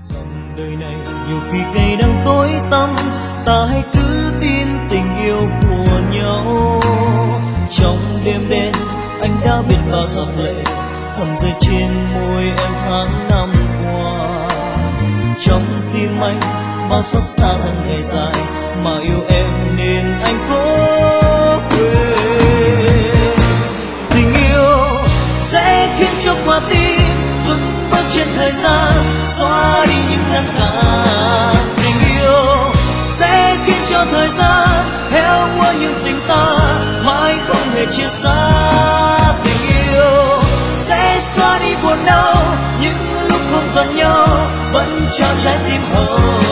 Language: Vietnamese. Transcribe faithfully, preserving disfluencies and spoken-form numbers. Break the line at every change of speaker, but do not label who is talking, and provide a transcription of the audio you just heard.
Dòng đời này nhiều khi cay đắng tối tăm, ta hãy cứ tin tình yêu của nhau. Trong đêm đen anh đã biết bao giọt lệ thầm rơi trên môi em tháng năm qua. Trong tim anh bao xót xa hơn ngày dài, mà yêu em nên anh cố quên. Tình yêu sẽ khiến cho quả tim vững bước trên thời gian, xóa đi những ngăn cản. Tình yêu sẽ khiến cho thời gian héo úa những tình ta mãi không hề chia xa. Tình yêu sẽ xóa đi buồn đau những lúc không còn nhau, vẫn trao trái tim hồng.